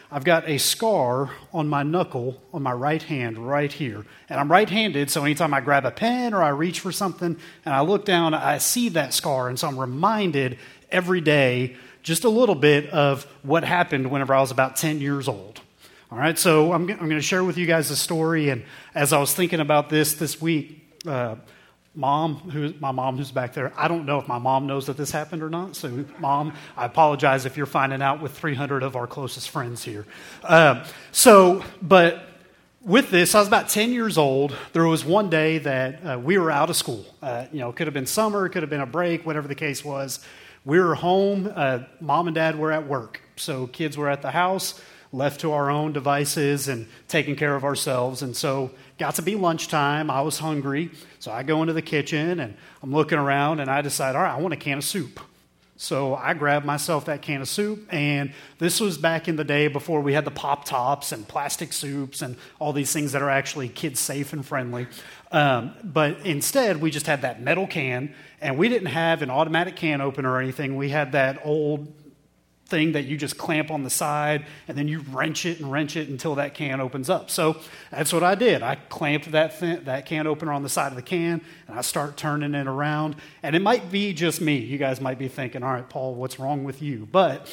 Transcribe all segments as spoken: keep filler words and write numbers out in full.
I've got a scar on my knuckle on my right hand right here. And I'm right-handed, so anytime I grab a pen or I reach for something and I look down, I see that scar. And so I'm reminded every day just a little bit of what happened whenever I was about ten years old. All right, so I'm, I'm going to share with you guys a story. And as I was thinking about this this week, uh, Mom, who my mom who's back there, I don't know if my mom knows that this happened or not. So, Mom, I apologize if you're finding out with three hundred of our closest friends here. Uh, so, but with this, I was about ten years old. There was one day that uh, we were out of school. Uh, you know, it could have been summer, it could have been a break, whatever the case was. We were home. Uh, Mom and Dad were at work. So, kids were at the house, left to our own devices and taking care of ourselves. And so got to be lunchtime. I was hungry. So I go into the kitchen and I'm looking around and I decide, all right, I want a can of soup. So I grabbed myself that can of soup. And this was back in the day before we had the Pop Tops and plastic soups and all these things that are actually kid safe and friendly. Um, but instead, we just had that metal can, and we didn't have an automatic can opener or anything. We had that old thing that you just clamp on the side, and then you wrench it and wrench it until that can opens up. So that's what I did. I clamped that th- that can opener on the side of the can, and I start turning it around. And it might be just me. You guys might be thinking, all right, Paul, what's wrong with you? But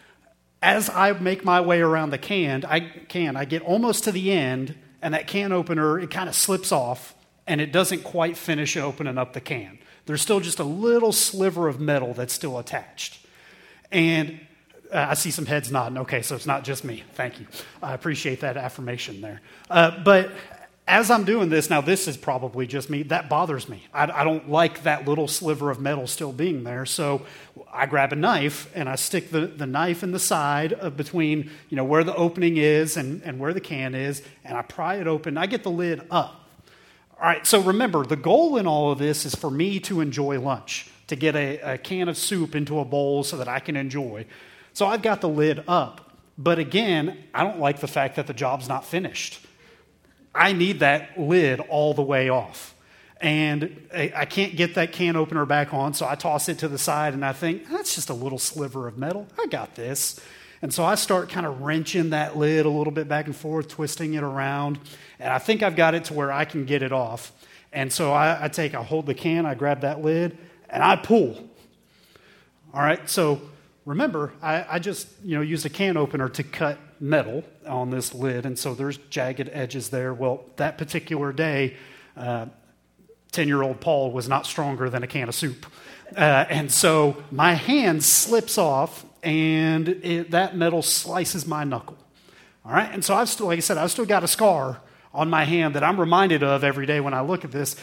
as I make my way around the can, I can, I get almost to the end, and that can opener, it kind of slips off, and it doesn't quite finish opening up the can. There's still just a little sliver of metal that's still attached. And Uh, I see some heads nodding. Okay, so it's not just me. Thank you. I appreciate that affirmation there. Uh, but as I'm doing this, now this is probably just me, that bothers me. I, I don't like that little sliver of metal still being there. So I grab a knife and I stick the, the knife in the side of between, you know, where the opening is and, and where the can is, and I pry it open. I get the lid up. All right, so remember, the goal in all of this is for me to enjoy lunch, to get a, a can of soup into a bowl so that I can enjoy. So I've got the lid up, but again, I don't like the fact that the job's not finished. I need that lid all the way off, and I, I can't get that can opener back on, so I toss it to the side, and I think, that's just a little sliver of metal. I got this. And so I start kind of wrenching that lid a little bit back and forth, twisting it around, and I think I've got it to where I can get it off. And so I, I take, I hold the can, I grab that lid, and I pull. All right, so remember, I, I just, you know, used a can opener to cut metal on this lid, and so there's jagged edges there. Well, that particular day, uh, ten-year-old Paul was not stronger than a can of soup. Uh, and so my hand slips off, and it, that metal slices my knuckle. All right, and so I've still, like I said, I've still got a scar on my hand that I'm reminded of every day when I look at this.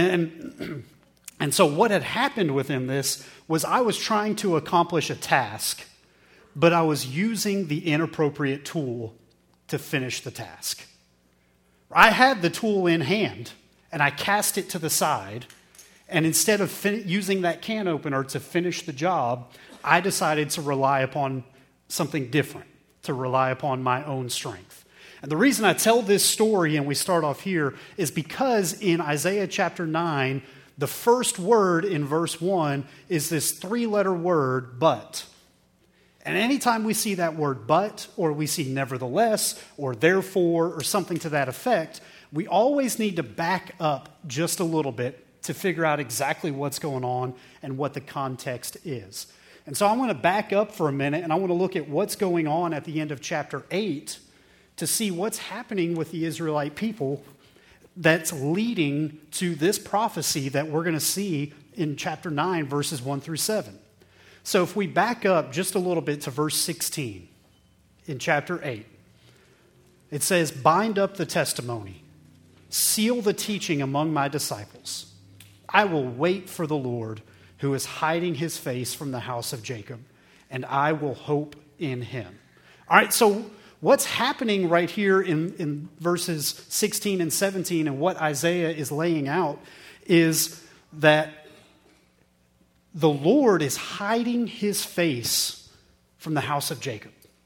And And so what had happened within this was I was trying to accomplish a task, but I was using the inappropriate tool to finish the task. I had the tool in hand, and I cast it to the side, and instead of fin- using that can opener to finish the job, I decided to rely upon something different, to rely upon my own strength. And the reason I tell this story, and we start off here, is because in Isaiah chapter nine, the first word in verse one is this three-letter word, but. And anytime we see that word but, or we see nevertheless, or therefore, or something to that effect, we always need to back up just a little bit to figure out exactly what's going on and what the context is. And so I want to back up for a minute, and I want to look at what's going on at the end of chapter eight to see what's happening with the Israelite people that's leading to this prophecy that we're going to see in chapter nine, verses one through seven. So if we back up just a little bit to verse sixteen in chapter eight, it says, "Bind up the testimony, seal the teaching among my disciples. I will wait for the Lord who is hiding his face from the house of Jacob, and I will hope in him." All right, so what's happening right here in, in verses sixteen and seventeen and what Isaiah is laying out is that the Lord is hiding his face from the house of Jacob.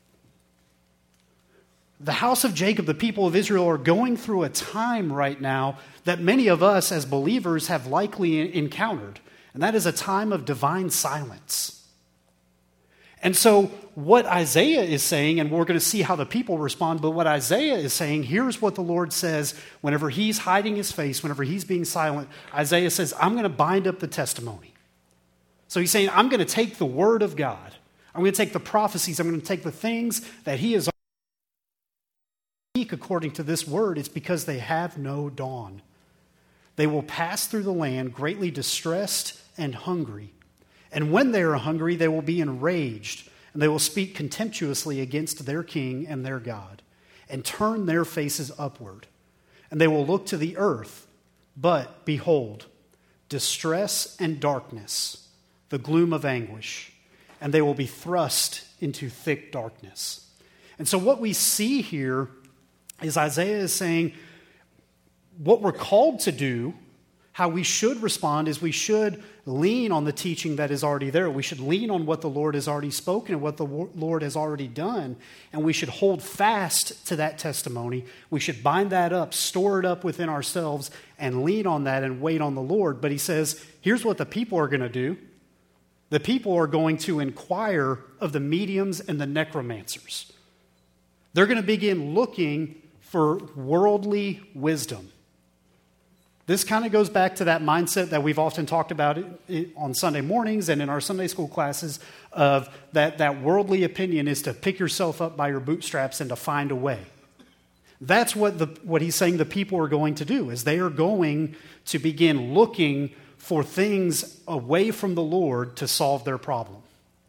The house of Jacob, the people of Israel, are going through a time right now that many of us as believers have likely encountered, and that is a time of divine silence. And so what Isaiah is saying, and we're going to see how the people respond, but what Isaiah is saying, here's what the Lord says whenever he's hiding his face, whenever he's being silent. Isaiah says, I'm going to bind up the testimony. So he's saying, I'm going to take the word of God. I'm going to take the prophecies. I'm going to take the things that he has speak according to this word. It's because they have no dawn. They will pass through the land greatly distressed and hungry. And when they are hungry, they will be enraged, and they will speak contemptuously against their king and their God, and turn their faces upward. And they will look to the earth, but behold, distress and darkness, the gloom of anguish, and they will be thrust into thick darkness. And so what we see here is Isaiah is saying what we're called to do, how we should respond is we should lean on the teaching that is already there. We should lean on what the Lord has already spoken and what the Lord has already done. And we should hold fast to that testimony. We should bind that up, store it up within ourselves, and lean on that and wait on the Lord. But he says, here's what the people are going to do. The people are going to inquire of the mediums and the necromancers. They're going to begin looking for worldly wisdom. This kind of goes back to that mindset that we've often talked about on Sunday mornings and in our Sunday school classes of that, that worldly opinion is to pick yourself up by your bootstraps and to find a way. That's what, the, what he's saying the people are going to do, is they are going to begin looking for things away from the Lord to solve their problem.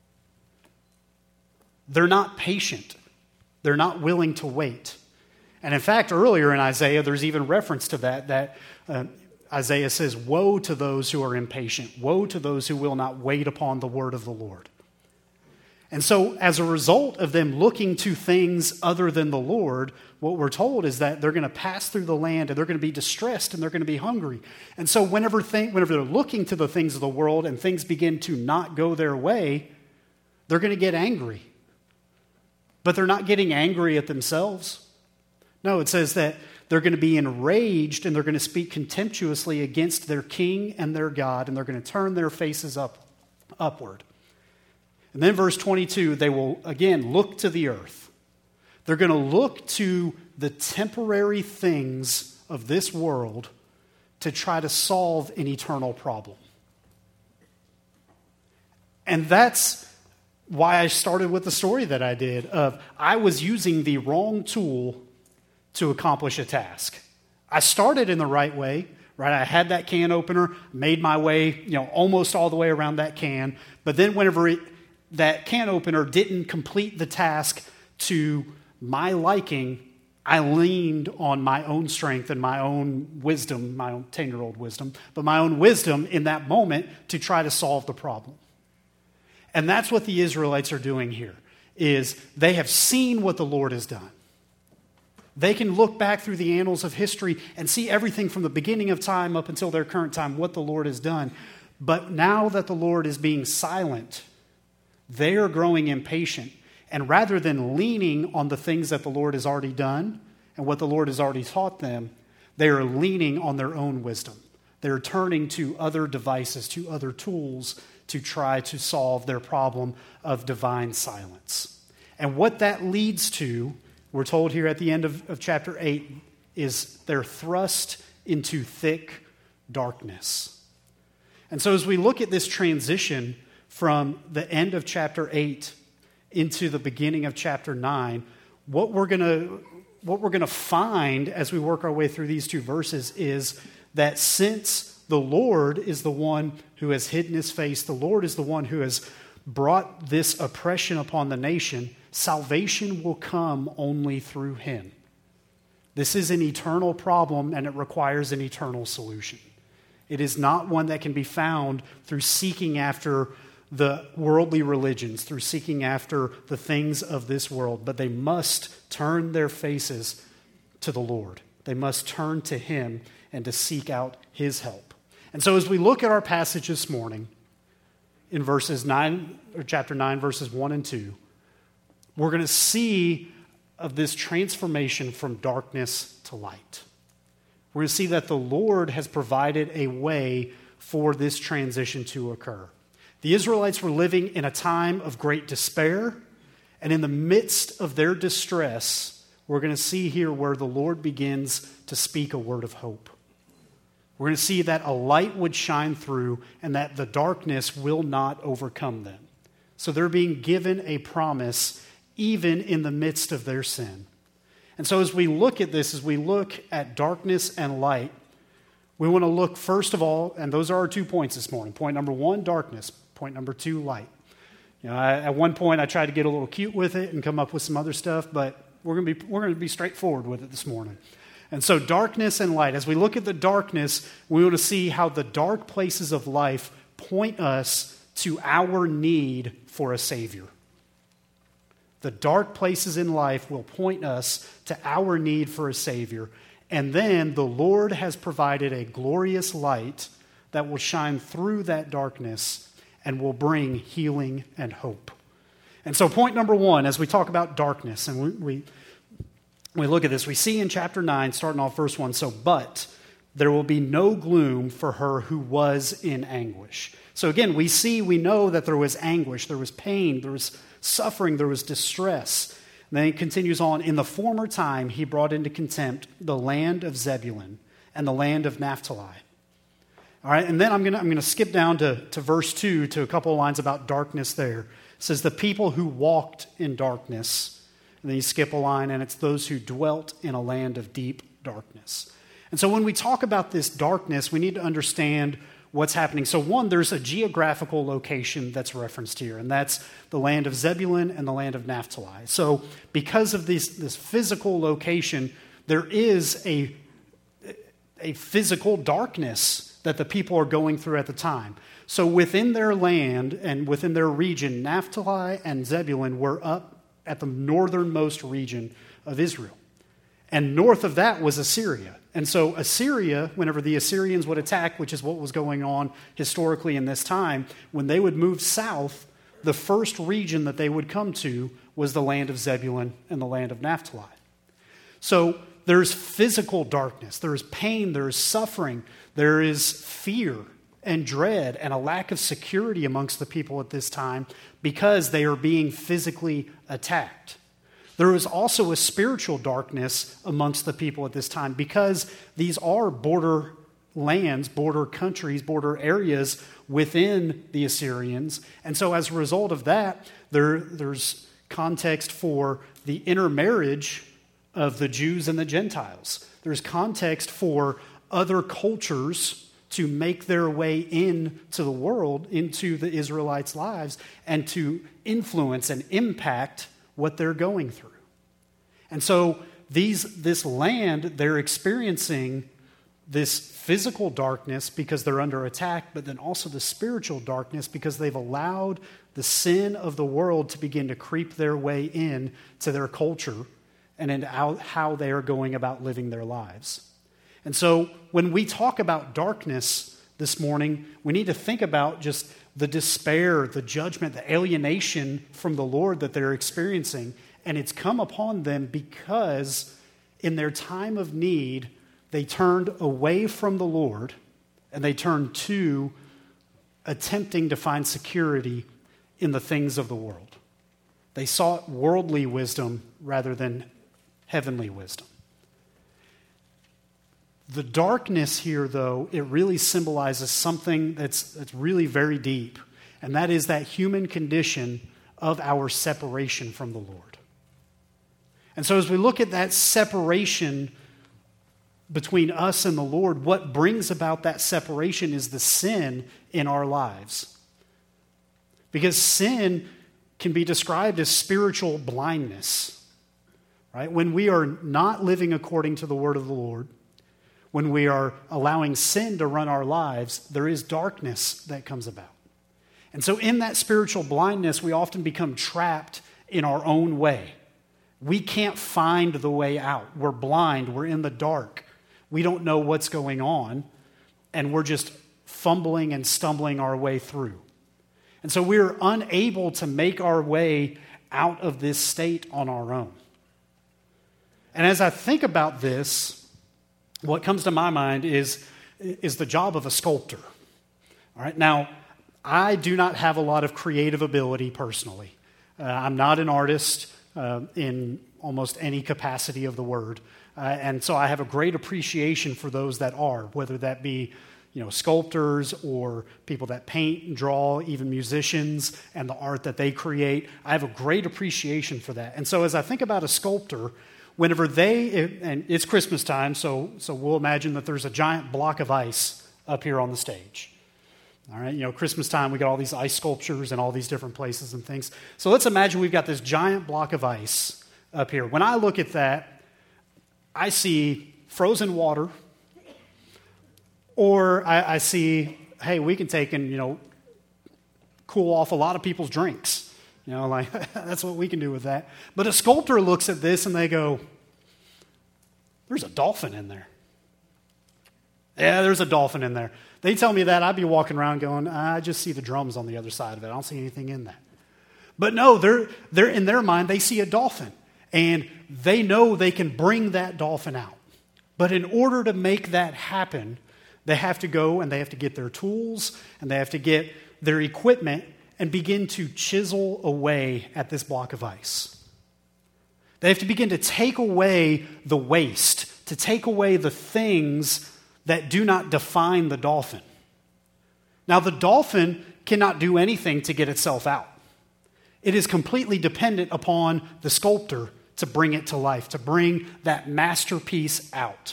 They're not patient. They're not willing to wait. And in fact, earlier in Isaiah, there's even reference to that, that uh, Isaiah says, woe to those who are impatient. Woe to those who will not wait upon the word of the Lord. And so as a result of them looking to things other than the Lord, what we're told is that they're going to pass through the land and they're going to be distressed and they're going to be hungry. And so whenever, th- whenever they're looking to the things of the world and things begin to not go their way, they're going to get angry. But they're not getting angry at themselves. No, it says that they're going to be enraged and they're going to speak contemptuously against their king and their God, and they're going to turn their faces up, upward. And then verse twenty-two, they will again look to the earth. They're going to look to the temporary things of this world to try to solve an eternal problem. And that's why I started with the story that I did of I was using the wrong tool to accomplish a task. I started in the right way, right? I had that can opener, made my way, you know, almost all the way around that can. But then whenever it, that can opener didn't complete the task to my liking, I leaned on my own strength and my own wisdom, my own ten-year-old wisdom, but my own wisdom in that moment to try to solve the problem. And that's what the Israelites are doing here, is they have seen what the Lord has done. They can look back through the annals of history and see everything from the beginning of time up until their current time, what the Lord has done. But now that the Lord is being silent, they are growing impatient. And rather than leaning on the things that the Lord has already done and what the Lord has already taught them, they are leaning on their own wisdom. They're turning to other devices, to other tools to try to solve their problem of divine silence. And what that leads to, we're told here at the end of, of chapter eight, is they're thrust into thick darkness. And so as we look at this transition from the end of chapter eight into the beginning of chapter nine, what we're going to what we're going to find as we work our way through these two verses is that since the Lord is the one who has hidden his face, the Lord is the one who has brought this oppression upon the nation, salvation will come only through him. This is an eternal problem and it requires an eternal solution. It is not one that can be found through seeking after the worldly religions, through seeking after the things of this world, but they must turn their faces to the Lord. They must turn to him and to seek out his help. And so as we look at our passage this morning, in verses nine, or chapter nine, verses one and two, we're going to see of this transformation from darkness to light. We're going to see that the Lord has provided a way for this transition to occur. The Israelites were living in a time of great despair, and in the midst of their distress, we're going to see here where the Lord begins to speak a word of hope. We're going to see that a light would shine through and that the darkness will not overcome them. So they're being given a promise even in the midst of their sin. And so as we look at this, as we look at darkness and light, we want to look first of all, and those are our two points this morning. Point number one, darkness. Point number two, light. You know, I, at one point I tried to get a little cute with it and come up with some other stuff, but we're going to be we're going to be straightforward with it this morning. And so darkness and light. As we look at the darkness, we want to see how the dark places of life point us to our need for a Savior. The dark places in life will point us to our need for a Savior. And then the Lord has provided a glorious light that will shine through that darkness and will bring healing and hope. And so point number one, as we talk about darkness, and we, we, we look at this, we see in chapter nine, starting off verse one, so, but there will be no gloom for her who was in anguish. So again, we see, we know that there was anguish, there was pain, there was suffering, there was distress. And then it continues on, in the former time he brought into contempt the land of Zebulun and the land of Naphtali. All right, and then I'm going to I'm going to skip down to, to verse two to a couple of lines about darkness there. It says, the people who walked in darkness. And then you skip a line, and it's those who dwelt in a land of deep darkness. And so when we talk about this darkness, we need to understand what's happening. So one, there's a geographical location that's referenced here, and that's the land of Zebulun and the land of Naphtali. So because of this, this physical location, there is a, a physical darkness that the people are going through at the time. So within their land and within their region, Naphtali and Zebulun were up at the northernmost region of Israel. And north of that was Assyria. And so Assyria, whenever the Assyrians would attack, which is what was going on historically in this time, when they would move south, the first region that they would come to was the land of Zebulun and the land of Naphtali. So there's physical darkness, there's pain, there's suffering, there is fear and dread and a lack of security amongst the people at this time because they are being physically attacked. There is also a spiritual darkness amongst the people at this time because these are border lands, border countries, border areas within the Assyrians. And so as a result of that, there, there's context for the intermarriage of the Jews and the Gentiles. There's context for other cultures to make their way into the world, into the Israelites' lives, and to influence and impact what they're going through. And so these, this land, they're experiencing this physical darkness because they're under attack, but then also the spiritual darkness because they've allowed the sin of the world to begin to creep their way in to their culture and into how they are going about living their lives. And so when we talk about darkness this morning, we need to think about just the despair, the judgment, the alienation from the Lord that they're experiencing. And it's come upon them because in their time of need, they turned away from the Lord and they turned to attempting to find security in the things of the world. They sought worldly wisdom rather than heavenly wisdom. The darkness here, though, it really symbolizes something that's, that's really very deep, and that is that human condition of our separation from the Lord. And so as we look at that separation between us and the Lord, what brings about that separation is the sin in our lives. Because sin can be described as spiritual blindness, right? When we are not living according to the word of the Lord, when we are allowing sin to run our lives, there is darkness that comes about. And so in that spiritual blindness, we often become trapped in our own way. We can't find the way out. We're blind. We're in the dark. We don't know what's going on, and we're just fumbling and stumbling our way through. And so we're unable to make our way out of this state on our own. And as I think about this, what comes to my mind is, is the job of a sculptor. All right, now, I do not have a lot of creative ability personally. Uh, I'm not an artist uh, in almost any capacity of the word. Uh, and so I have a great appreciation for those that are, whether that be, you know, sculptors or people that paint and draw, even musicians and the art that they create. I have a great appreciation for that. And so as I think about a sculptor, whenever they, and it's Christmas time, so, so we'll imagine that there's a giant block of ice up here on the stage. All right, you know, Christmas time, we got all these ice sculptures in all these different places and things. So let's imagine we've got this giant block of ice up here. When I look at that, I see frozen water, or I, I see, hey, we can take and, you know, cool off a lot of people's drinks. You know, like, that's what we can do with that. But a sculptor looks at this and they go, there's a dolphin in there. Yeah, there's a dolphin in there. They tell me that, I'd be walking around going, I just see the drums on the other side of it. I don't see anything in that. But no, they're, they're in their mind, they see a dolphin. And they know they can bring that dolphin out. But in order to make that happen, they have to go and they have to get their tools and they have to get their equipment and begin to chisel away at this block of ice. They have to begin to take away the waste, to take away the things that do not define the dolphin. Now, the dolphin cannot do anything to get itself out. It is completely dependent upon the sculptor to bring it to life, to bring that masterpiece out.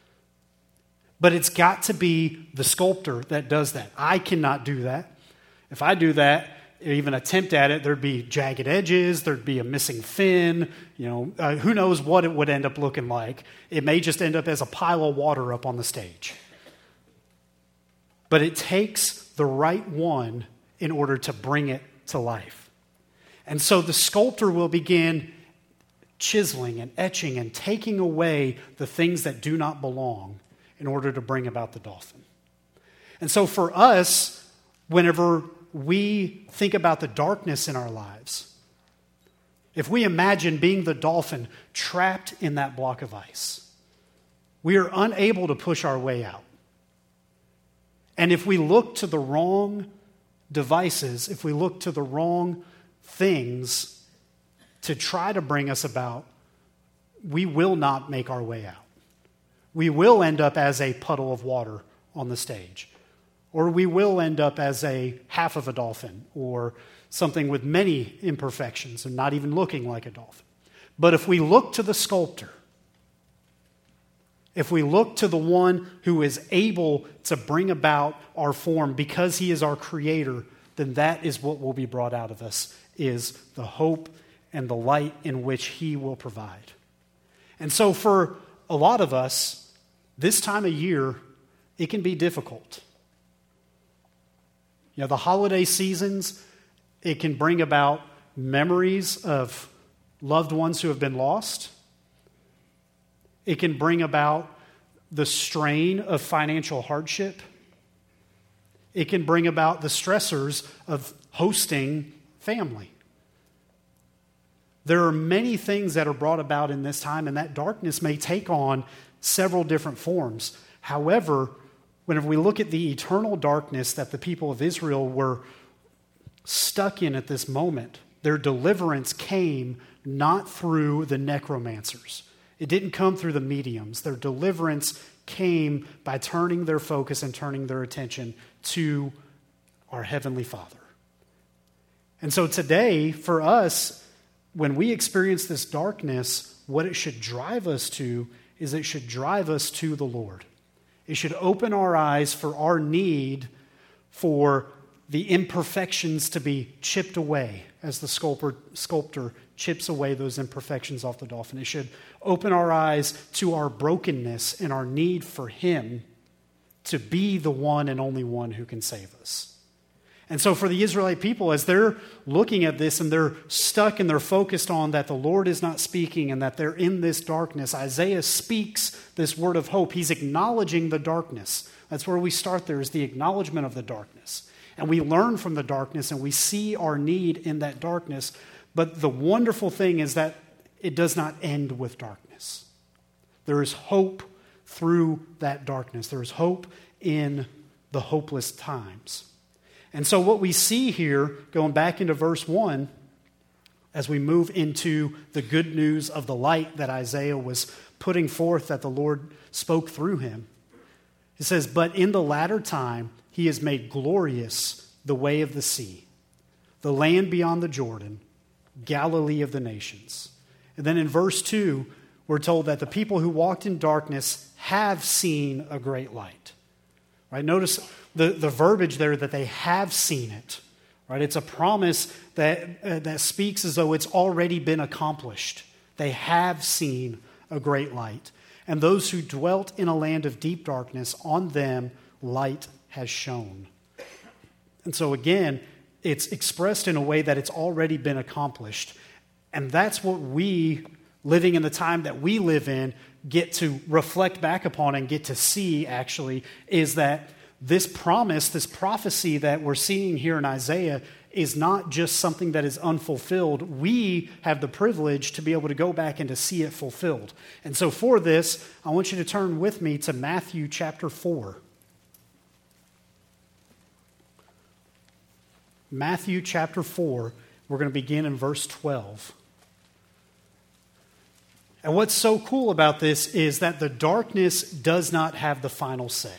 But it's got to be the sculptor that does that. I cannot do that. If I do that, or even attempt at it, there'd be jagged edges, there'd be a missing fin, you know, uh, who knows what it would end up looking like. It may just end up as a pile of water up on the stage. But it takes the right one in order to bring it to life. And so the sculptor will begin chiseling and etching and taking away the things that do not belong in order to bring about the dolphin. And so for us, whenever we think about the darkness in our lives, if we imagine being the dolphin trapped in that block of ice, we are unable to push our way out. And if we look to the wrong devices, if we look to the wrong things to try to bring us about, we will not make our way out. We will end up as a puddle of water on the stage. Or we will end up as a half of a dolphin or something with many imperfections and not even looking like a dolphin. But if we look to the sculptor, if we look to the one who is able to bring about our form because he is our creator, then that is what will be brought out of us, is the hope and the light in which he will provide. And so for a lot of us, this time of year, it can be difficult. You know, the holiday seasons, it can bring about memories of loved ones who have been lost. It can bring about the strain of financial hardship. It can bring about the stressors of hosting family. There are many things that are brought about in this time, and that darkness may take on several different forms. However, whenever we look at the eternal darkness that the people of Israel were stuck in at this moment, their deliverance came not through the necromancers. It didn't come through the mediums. Their deliverance came by turning their focus and turning their attention to our Heavenly Father. And so today, for us, when we experience this darkness, what it should drive us to is it should drive us to the Lord. It should open our eyes for our need for the imperfections to be chipped away as the sculptor, sculptor chips away those imperfections off the dolphin. It should open our eyes to our brokenness and our need for Him to be the one and only one who can save us. And so for the Israelite people, as they're looking at this and they're stuck and they're focused on that the Lord is not speaking and that they're in this darkness, Isaiah speaks this word of hope. He's acknowledging the darkness. That's where we start there, is the acknowledgement of the darkness. And we learn from the darkness and we see our need in that darkness. But the wonderful thing is that it does not end with darkness. There is hope through that darkness. There is hope in the hopeless times. And so what we see here, going back into verse one, as we move into the good news of the light that Isaiah was putting forth that the Lord spoke through him, it says, "But in the latter time he has made glorious the way of the sea, the land beyond the Jordan, Galilee of the nations." And then in verse two, we're told that the people who walked in darkness have seen a great light. Right? Notice the, the verbiage there, that they have seen it. Right? It's a promise that, uh, that speaks as though it's already been accomplished. They have seen a great light. And those who dwelt in a land of deep darkness, on them light has shone. And so again, it's expressed in a way that it's already been accomplished. And that's what we, living in the time that we live in, get to reflect back upon and get to see, actually, is that this promise, this prophecy that we're seeing here in Isaiah is not just something that is unfulfilled. We have the privilege to be able to go back and to see it fulfilled. And so for this, I want you to turn with me to Matthew chapter four. Matthew chapter four, we're going to begin in verse twelve. And what's so cool about this is that the darkness does not have the final say.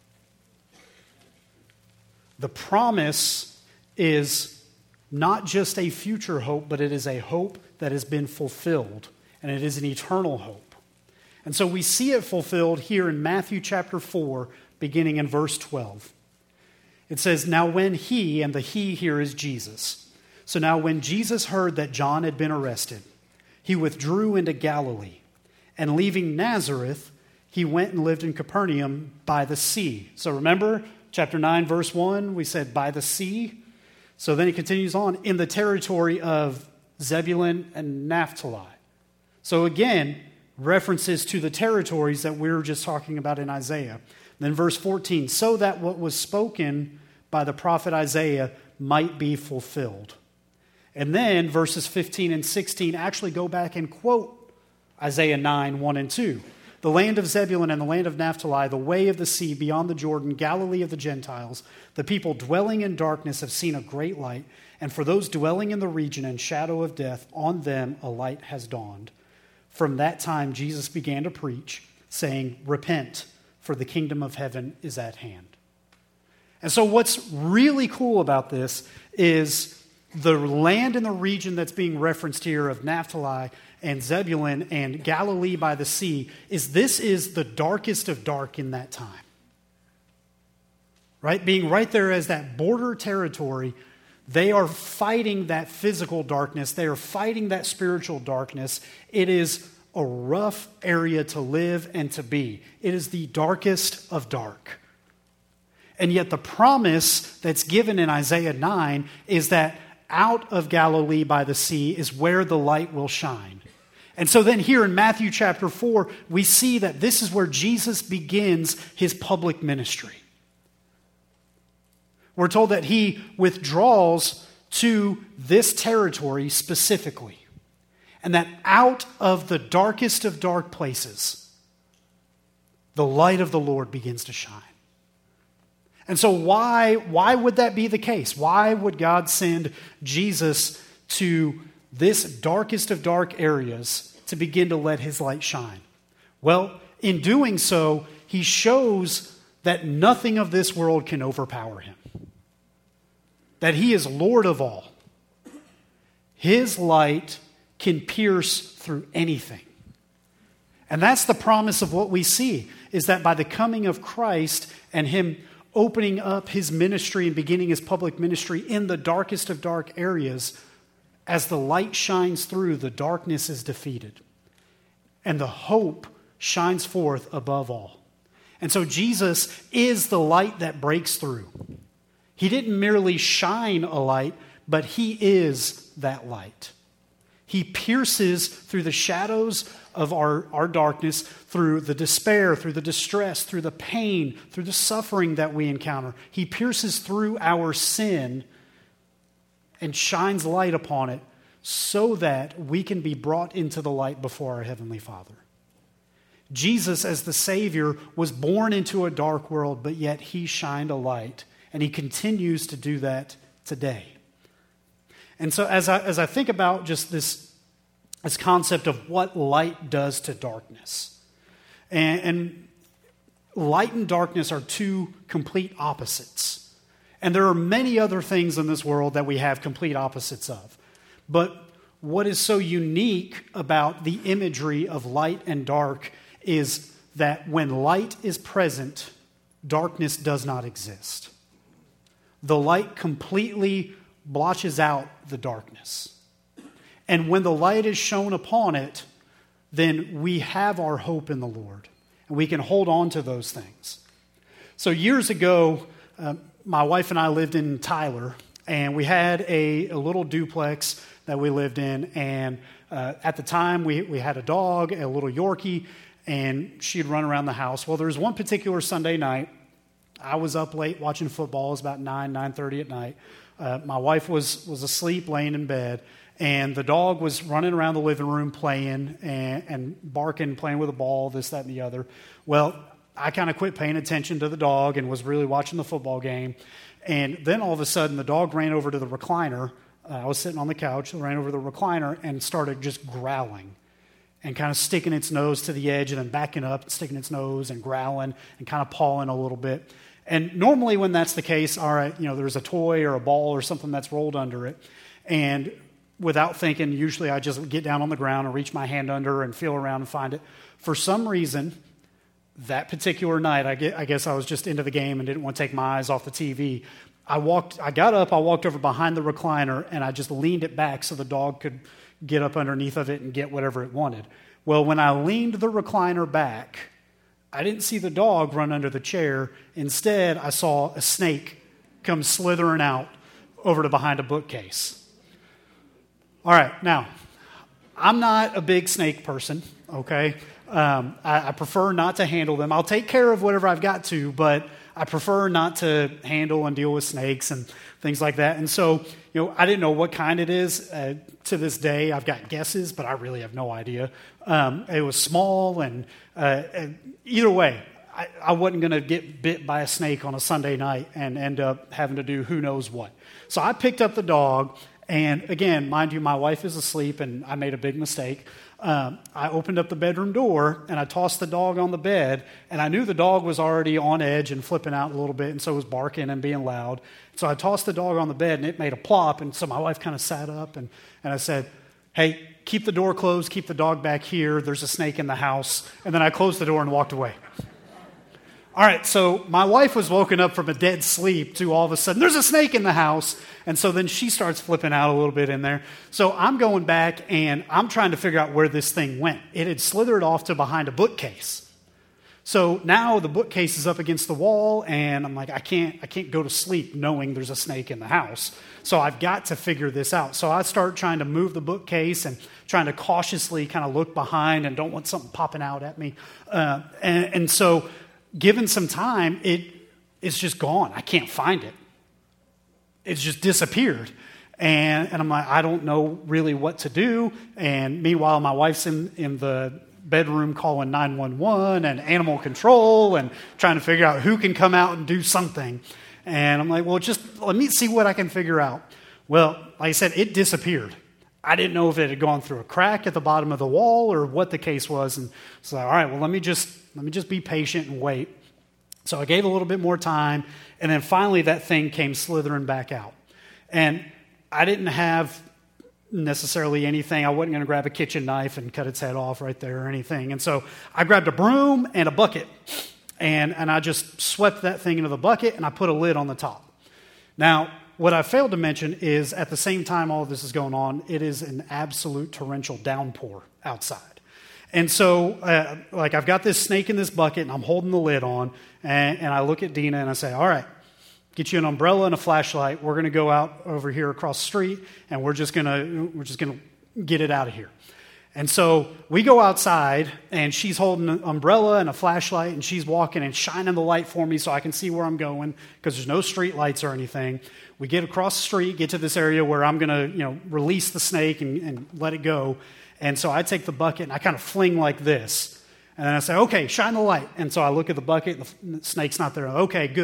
The promise is not just a future hope, but it is a hope that has been fulfilled, and it is an eternal hope. And so we see it fulfilled here in Matthew chapter four, beginning in verse twelve. It says, "Now when he," and the he here is Jesus. So now when Jesus heard that John had been arrested, he withdrew into Galilee, and leaving Nazareth, he went and lived in Capernaum by the sea. So remember, chapter nine, verse one, we said by the sea. So then he continues on, in the territory of Zebulun and Naphtali. So again, references to the territories that we were just talking about in Isaiah. Then verse fourteen, so that what was spoken by the prophet Isaiah might be fulfilled. And then verses fifteen and sixteen actually go back and quote Isaiah nine, one and two. The land of Zebulun and the land of Naphtali, the way of the sea beyond the Jordan, Galilee of the Gentiles, the people dwelling in darkness have seen a great light, and for those dwelling in the region and shadow of death, on them a light has dawned. From that time Jesus began to preach, saying, repent, for the kingdom of heaven is at hand. And so what's really cool about this is the land and the region that's being referenced here of Naphtali and Zebulun and Galilee by the sea is this is the darkest of dark in that time. Right? Being right there as that border territory, they are fighting that physical darkness. They are fighting that spiritual darkness. It is a rough area to live and to be. It is the darkest of dark. And yet the promise that's given in Isaiah nine is that out of Galilee by the sea is where the light will shine. And so then here in Matthew chapter four, we see that this is where Jesus begins his public ministry. We're told that he withdraws to this territory specifically. And that out of the darkest of dark places, the light of the Lord begins to shine. And so why, why would that be the case? Why would God send Jesus to this darkest of dark areas to begin to let his light shine? Well, in doing so, he shows that nothing of this world can overpower him. That he is Lord of all. His light can pierce through anything. And that's the promise of what we see, is that by the coming of Christ and him opening up his ministry and beginning his public ministry in the darkest of dark areas, as the light shines through, the darkness is defeated. And the hope shines forth above all. And so Jesus is the light that breaks through. He didn't merely shine a light, but he is that light. He pierces through the shadows of our, our darkness, through the despair, through the distress, through the pain, through the suffering that we encounter. He pierces through our sin and shines light upon it so that we can be brought into the light before our Heavenly Father. Jesus, as the Savior, was born into a dark world, but yet he shined a light. and he continues to do that today. And so as I, as I think about just this, this concept of what light does to darkness, and, and light and darkness are two complete opposites. And there are many other things in this world that we have complete opposites of. But what is so unique about the imagery of light and dark is that when light is present, darkness does not exist. The light completely blotches out the darkness. And when the light is shone upon it, then we have our hope in the Lord. And we can hold on to those things. So years ago, uh, my wife and I lived in Tyler, and we had a, a little duplex that we lived in. And uh, at the time, we, we had a dog, a little Yorkie, and she'd run around the house. Well, there was one particular Sunday night. I was up late watching football. It was about nine, nine thirty at night. Uh, my wife was, was asleep, laying in bed, and the dog was running around the living room playing and, and barking, playing with a ball, this, that, and the other. Well, I kind of quit paying attention to the dog and was really watching the football game. And then all of a sudden, the dog ran over to the recliner. Uh, I was sitting on the couch, ran over to the recliner and started just growling and kind of sticking its nose to the edge and then backing up and sticking its nose and growling and kind of pawing a little bit. And normally when that's the case, all right, you know, there's a toy or a ball or something that's rolled under it. And without thinking, usually I just get down on the ground and reach my hand under and feel around and find it. For some reason, that particular night, I guess I was just into the game and didn't want to take my eyes off the T V. I walked, I got up, I walked over behind the recliner, and I just leaned it back so the dog could get up underneath of it and get whatever it wanted. Well, when I leaned the recliner back, I didn't see the dog run under the chair. Instead, I saw a snake come slithering out over to behind a bookcase. All right, now, I'm not a big snake person, okay? Um, I, I prefer not to handle them. I'll take care of whatever I've got to, but I prefer not to handle and deal with snakes and things like that. And so, you know, I didn't know what kind it is. Uh, to this day, I've got guesses, but I really have no idea. Um, it was small, and, uh, and either way, I, I wasn't going to get bit by a snake on a Sunday night and end up having to do who knows what. So I picked up the dog, and again, mind you, my wife is asleep, and I made a big mistake. Um, I opened up the bedroom door, and I tossed the dog on the bed, and I knew the dog was already on edge and flipping out a little bit, and so was barking and being loud. So I tossed the dog on the bed, and it made a plop, and so my wife kind of sat up, and, and I said, hey, keep the door closed, keep the dog back here, there's a snake in the house, and then I closed the door and walked away. All right, so my wife was woken up from a dead sleep to all of a sudden, there's a snake in the house. And so then she starts flipping out a little bit in there. So I'm going back, and I'm trying to figure out where this thing went. It had slithered off to behind a bookcase. So now the bookcase is up against the wall, and I'm like, I can't, I can't go to sleep knowing there's a snake in the house. So I've got to figure this out. So I start trying to move the bookcase and trying to cautiously kind of look behind and don't want something popping out at me. Uh, and, and so given some time, it it's just gone. I can't find it. It's just disappeared. And, and I'm like, I don't know really what to do. And meanwhile, my wife's in, in the bedroom calling nine one one and animal control and trying to figure out who can come out and do something. And I'm like, well, just let me see what I can figure out. Well, like I said, it disappeared. I didn't know if it had gone through a crack at the bottom of the wall or what the case was. And so, all right, well, let me just let me just be patient and wait. So I gave a little bit more time, and then finally that thing came slithering back out. And I didn't have necessarily anything. I wasn't going to grab a kitchen knife and cut its head off right there or anything. And so I grabbed a broom and a bucket, and, and I just swept that thing into the bucket, and I put a lid on the top. Now, what I failed to mention is at the same time all of this is going on, it is an absolute torrential downpour outside. And so, uh, like, I've got this snake in this bucket, and I'm holding the lid on, and, and I look at Dina, and I say, all right, get you an umbrella and a flashlight. We're going to go out over here across the street, and we're just going to we're just going to get it out of here. And so we go outside, and she's holding an umbrella and a flashlight, and she's walking and shining the light for me so I can see where I'm going because there's no street lights or anything. We get across the street, get to this area where I'm going to, you know, release the snake and, and let it go. And so I take the bucket, and I kind of fling like this. And then I say, okay, shine the light. And so I look at the bucket, and the snake's not there. Okay, good.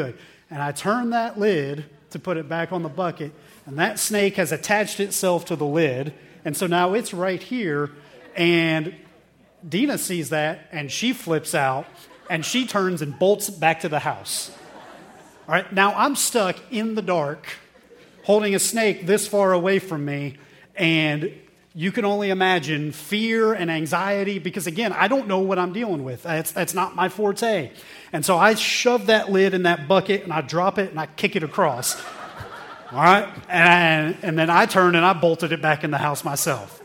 and I turn that lid to put it back on the bucket, and that snake has attached itself to the lid, and so now it's right here, and Dina sees that, and she flips out, and she turns and bolts back to the house. All right, now I'm stuck in the dark, holding a snake this far away from me, and you can only imagine fear and anxiety because, again, I don't know what I'm dealing with. That's, that's not my forte. And so I shove that lid in that bucket, and I drop it, and I kick it across. All right? And, and then I turned, and I bolted it back in the house myself.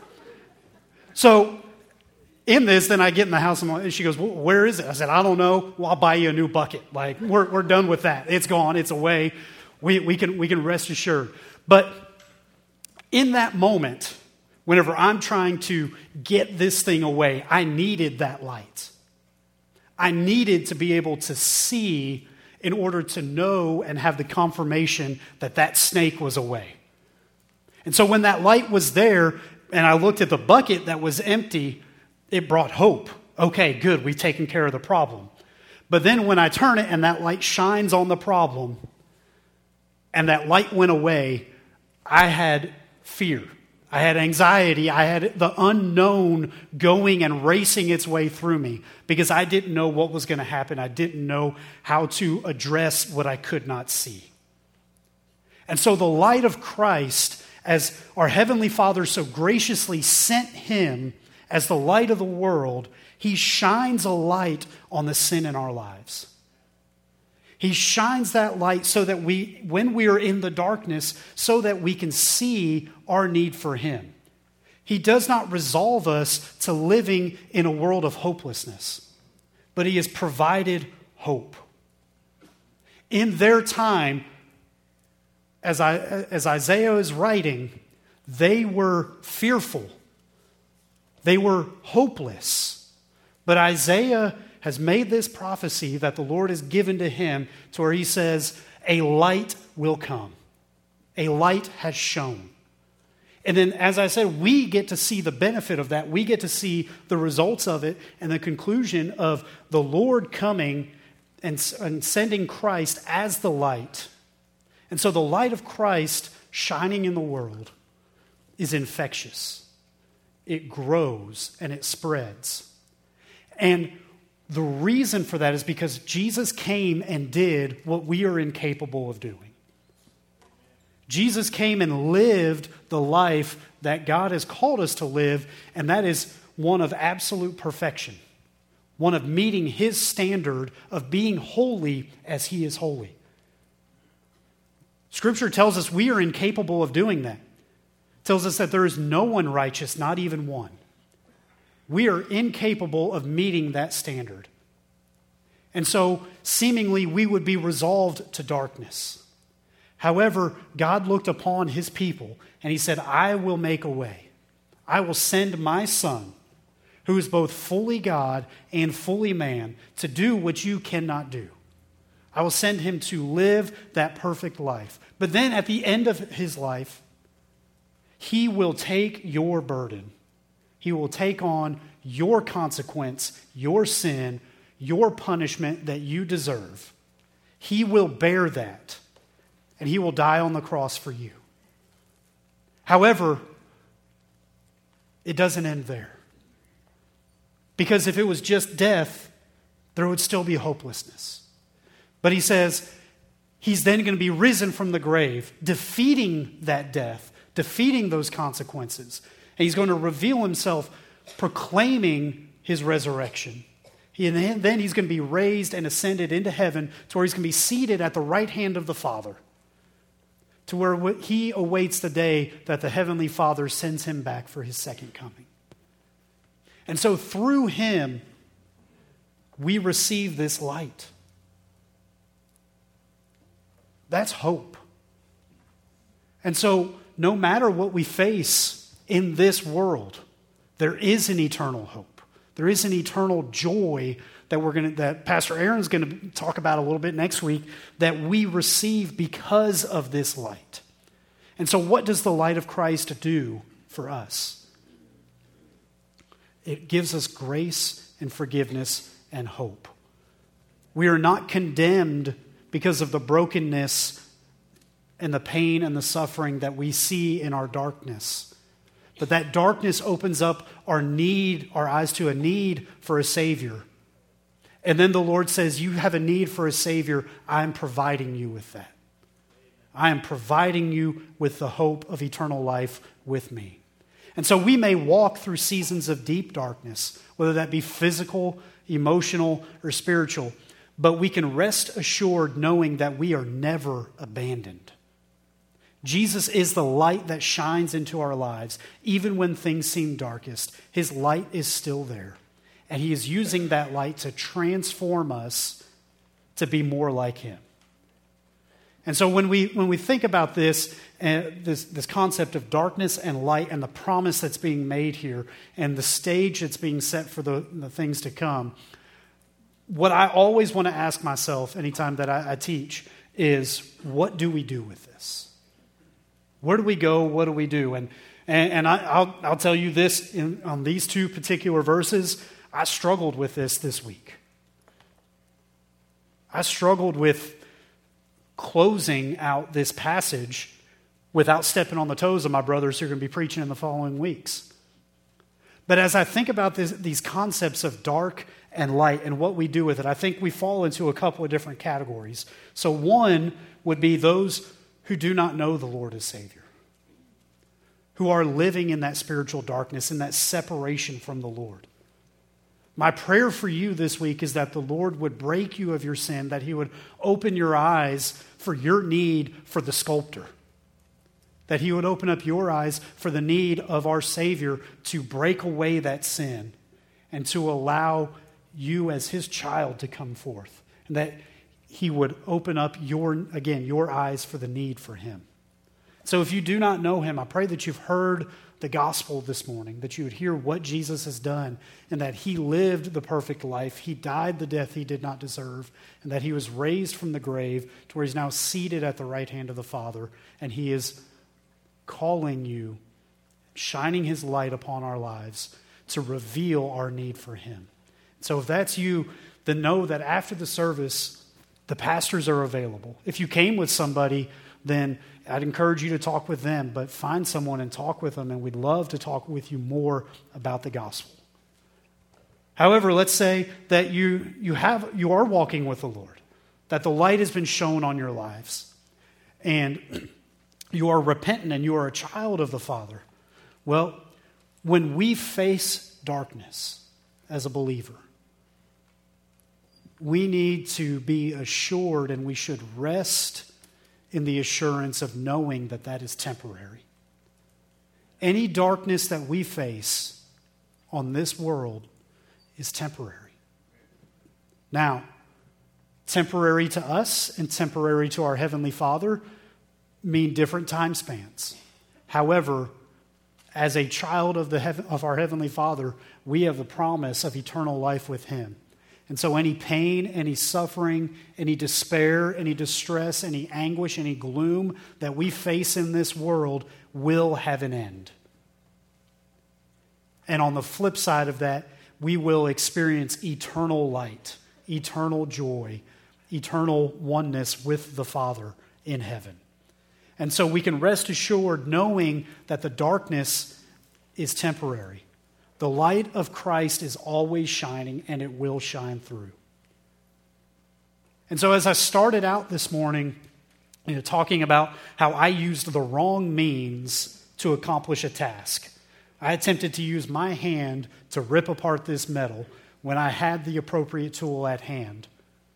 So in this, then I get in the house, and she goes, well, where is it? I said, I don't know. Well, I'll buy you a new bucket. Like, we're, we're done with that. It's gone. It's away. We, we can, we can rest assured. But in that moment, whenever I'm trying to get this thing away, I needed that light. I needed to be able to see in order to know and have the confirmation that that snake was away. And so when that light was there and I looked at the bucket that was empty, it brought hope. Okay, good, we've taken care of the problem. But then when I turn it and that light shines on the problem and that light went away, I had fear. I had anxiety. I had the unknown going and racing its way through me because I didn't know what was going to happen. I didn't know how to address what I could not see. And so the light of Christ, as our Heavenly Father so graciously sent him as the light of the world, he shines a light on the sin in our lives. He shines that light so that we, when we are in the darkness, so that we can see our need for him. He does not resolve us to living in a world of hopelessness, but he has provided hope. In their time, as, I, as Isaiah is writing, they were fearful. They were hopeless. But Isaiah has made this prophecy that the Lord has given to him to where he says, a light will come. A light has shone. And then, as I said, we get to see the benefit of that. We get to see the results of it and the conclusion of the Lord coming and, and sending Christ as the light. And so the light of Christ shining in the world is infectious. It grows and it spreads. And the reason for that is because Jesus came and did what we are incapable of doing. Jesus came and lived the life that God has called us to live, and that is one of absolute perfection, one of meeting his standard of being holy as he is holy. Scripture tells us we are incapable of doing that. It tells us that there is no one righteous, not even one. We are incapable of meeting that standard. And so, seemingly, we would be resolved to darkness. However, God looked upon his people and he said, I will make a way. I will send my son, who is both fully God and fully man, to do what you cannot do. I will send him to live that perfect life. But then at the end of his life, he will take your burden. He will take on your consequence, your sin, your punishment that you deserve. He will bear that, and he will die on the cross for you. However, it doesn't end there. Because if it was just death, there would still be hopelessness. But he says he's then going to be risen from the grave, defeating that death, defeating those consequences. And he's going to reveal himself proclaiming his resurrection. He, and then he's going to be raised and ascended into heaven to where he's going to be seated at the right hand of the Father, to where he awaits the day that the Heavenly Father sends him back for his second coming. And so through him, we receive this light. That's hope. And so no matter what we face in this world, there is an eternal hope. There is an eternal joy that we're going to, that Pastor Aaron's going to talk about a little bit next week, that we receive because of this light. And so what does the light of Christ do for us? It gives us grace and forgiveness and hope. We are not condemned because of the brokenness and the pain and the suffering that we see in our darkness. But that darkness opens up our need, our eyes to a need for a Savior. And then the Lord says, you have a need for a Savior. I am providing you with that. I am providing you with the hope of eternal life with me. And so we may walk through seasons of deep darkness, whether that be physical, emotional, or spiritual, but we can rest assured knowing that we are never abandoned. Jesus is the light that shines into our lives. Even when things seem darkest, his light is still there. And he is using that light to transform us to be more like him. And so when we when we think about this, uh, this, this concept of darkness and light and the promise that's being made here and the stage that's being set for the, the things to come, what I always want to ask myself anytime that I, I teach is, what do we do with this? Where do we go? What do we do? And and, and I, I'll I'll tell you this in, on these two particular verses. I struggled with this this week. I struggled with closing out this passage without stepping on the toes of my brothers who are going to be preaching in the following weeks. But as I think about this, these concepts of dark and light and what we do with it, I think we fall into a couple of different categories. So one would be those who do not know the Lord as Savior, who are living in that spiritual darkness, in that separation from the Lord. My prayer for you this week is that the Lord would break you of your sin, that he would open your eyes for your need for the sculptor, that he would open up your eyes for the need of our Savior to break away that sin and to allow you as his child to come forth, and that he would open up your, again, your eyes for the need for him. So if you do not know him, I pray that you've heard the gospel this morning, that you would hear what Jesus has done and that he lived the perfect life. He died the death he did not deserve, and that he was raised from the grave to where he's now seated at the right hand of the Father, and he is calling you, shining his light upon our lives to reveal our need for him. So if that's you, then know that after the service, the pastors are available. If you came with somebody, then I'd encourage you to talk with them, but find someone and talk with them, and we'd love to talk with you more about the gospel. However, let's say that you you have you are walking with the Lord, that the light has been shown on your lives, and you are repentant and you are a child of the Father. Well, when we face darkness as a believer, we need to be assured, and we should rest in the assurance of knowing that that is temporary. Any darkness that we face on this world is temporary. Now, temporary to us and temporary to our Heavenly Father mean different time spans. However, as a child of the heaven, of our Heavenly Father, we have the promise of eternal life with him. And so any pain, any suffering, any despair, any distress, any anguish, any gloom that we face in this world will have an end. And on the flip side of that, we will experience eternal light, eternal joy, eternal oneness with the Father in heaven. And so we can rest assured knowing that the darkness is temporary. The light of Christ is always shining, and it will shine through. And so as I started out this morning, you know, talking about how I used the wrong means to accomplish a task, I attempted to use my hand to rip apart this metal when I had the appropriate tool at hand.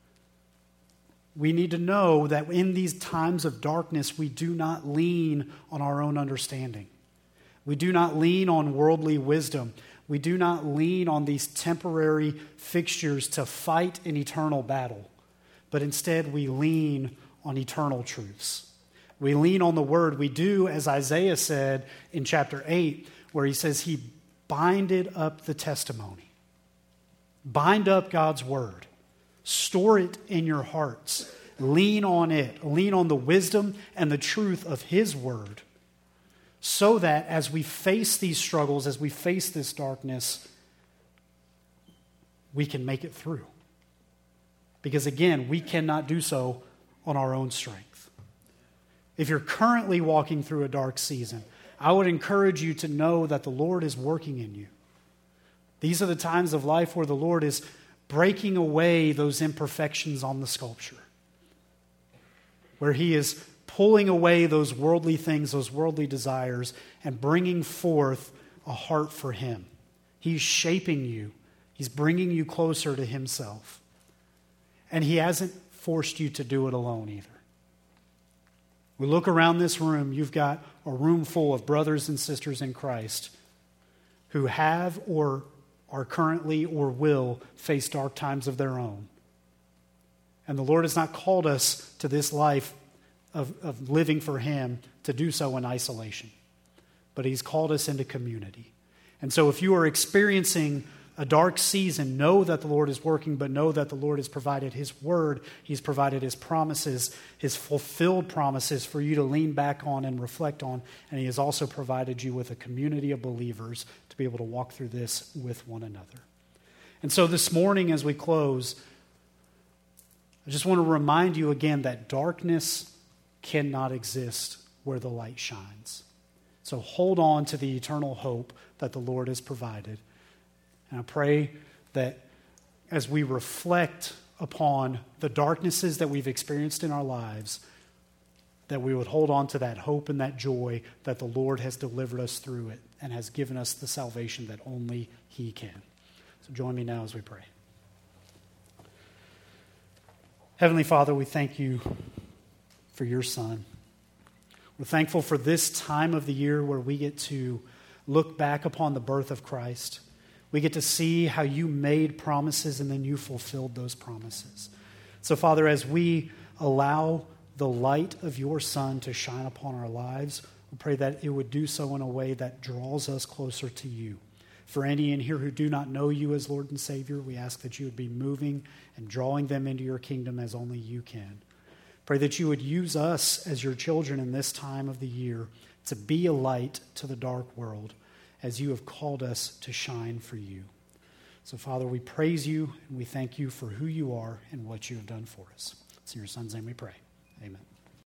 We need to know that in these times of darkness, we do not lean on our own understanding. We do not lean on worldly wisdom. We do not lean on these temporary fixtures to fight an eternal battle, but instead we lean on eternal truths. We lean on the Word. We do, as Isaiah said in chapter eight, where he says he binded up the testimony. Bind up God's Word. Store it in your hearts. Lean on it. Lean on the wisdom and the truth of his Word, so that as we face these struggles, as we face this darkness, we can make it through. Because again, we cannot do so on our own strength. If you're currently walking through a dark season, I would encourage you to know that the Lord is working in you. These are the times of life where the Lord is breaking away those imperfections on the sculpture, where He is pulling away those worldly things, those worldly desires, and bringing forth a heart for Him. He's shaping you. He's bringing you closer to Himself. And He hasn't forced you to do it alone either. We look around this room, you've got a room full of brothers and sisters in Christ who have or are currently or will face dark times of their own. And the Lord has not called us to this life of, of living for Him to do so in isolation, but He's called us into community. And so if you are experiencing a dark season, know that the Lord is working, but know that the Lord has provided His word. He's provided His promises, His fulfilled promises for you to lean back on and reflect on. And He has also provided you with a community of believers to be able to walk through this with one another. And so this morning as we close, I just want to remind you again that darkness cannot exist where the light shines. So hold on to the eternal hope that the Lord has provided. And I pray that as we reflect upon the darknesses that we've experienced in our lives, that we would hold on to that hope and that joy that the Lord has delivered us through it and has given us the salvation that only He can. So join me now as we pray. Heavenly Father, we thank You for Your Son. We're thankful for this time of the year where we get to look back upon the birth of Christ. We get to see how You made promises and then You fulfilled those promises. So, Father, as we allow the light of Your Son to shine upon our lives, we pray that it would do so in a way that draws us closer to You. For any in here who do not know You as Lord and Savior, we ask that You would be moving and drawing them into Your kingdom as only You can. Pray that You would use us as Your children in this time of the year to be a light to the dark world, as You have called us to shine for You. So, Father, we praise You and we thank You for who You are and what You have done for us. It's in Your Son's name we pray. Amen.